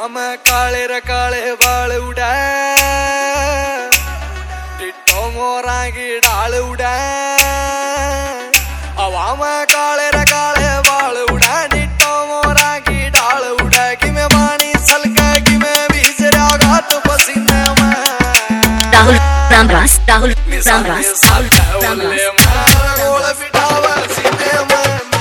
में काले रे काले बाल उड़ा टिट्टो मोरा की डाल उड़ा हवा में काले रे काले बाल उड़ा टिट्टो मोरा की डाल उड़ा कि मैं पानी सलका कि मैं बीच रागा तो पसीने में राहुल रामदास राहुल रामदास राहुल रामदास गोल बिठावा सीने में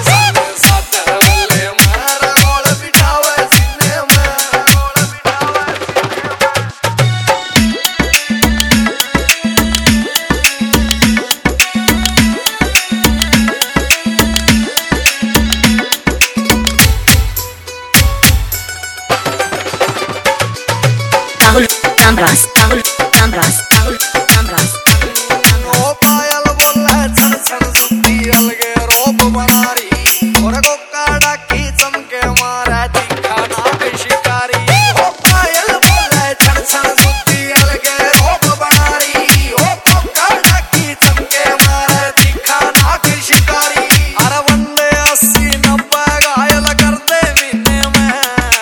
राहुल रामदास राहुल रामदास राहुल रामदास ओ पायल बोला छन छन सुत्ती अलगे रोप बनारी और कोका डाकी चमके मारा तीखा नाक शिकारी ओ पायल बोला छन छन सुत्ती अलगे रोप बनारी ओ कोका डाकी चमके मारा तीखा नाक शिकारी अरे वंदे 80-90 घायल कर दे महीने में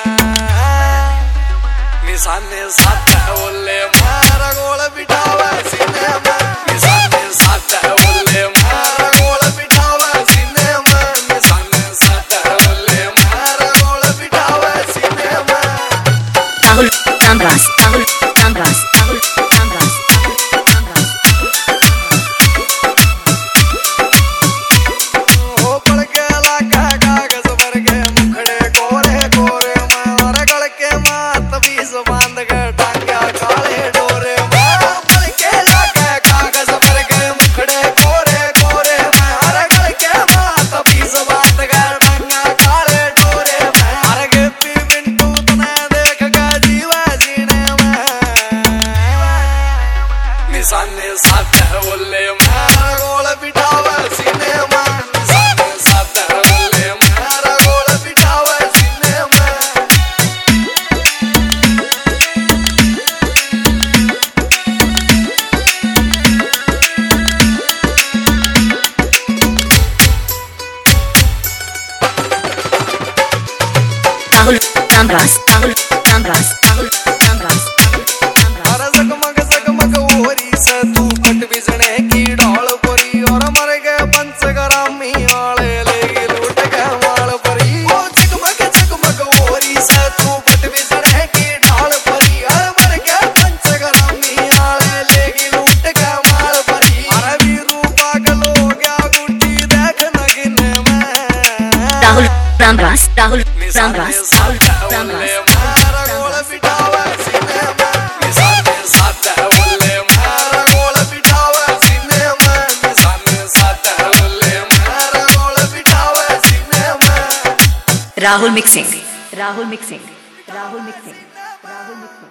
निशाने साथ बोले मारा गोल बिठावा सीने में निशाने साथ बोले मारा गोल बिठावा सीने में निशाने साथ बोले मारा गोल बिठावा सीने में राहुल रामदास राहुल रामदास राहुल रामदास ओ पड़के लाखा कागज भर के मुखड़े कोरे कोरे मारा गल के मात बीस बांध के टांगा काले डोरे पड़के लाखा कागज भर के मुखड़े कोरे कोरे मारा गल के मात बीस बांध के टांगा काले डोरे मारा के पी मिंटू तना देख का जीवा जीने में निशाने साथ बोले मारा गोल बिठावा सीने में निशाने साथ बोले मारा गोल बिठावा सीने में राहुल रामदास राहुल रामदास राहुल रामदास अरे जगमग ओरी से तू पट बिजने की डाल परी और मर गए पंचग्रामी वाले लेगी लूट के माल परी ओ जगमग ओरी से तू पट बिजने की डाल परी और मर गए पंचग्रामी वाले लेगी लूट के माल परी अरे वीरू पागल हो गया गुड्डी देख नगिने में राहुल रामदास राहुल रामदास राहुल रामदास मारा गोल बिठावा सीने में निशाने साथ बोले मारा गोल बिठावा सीने में निशाने साथ बोले मारा गोल बिठावा सीने में Rahul mixing Rahul mixing Rahul mixing Rahul mixing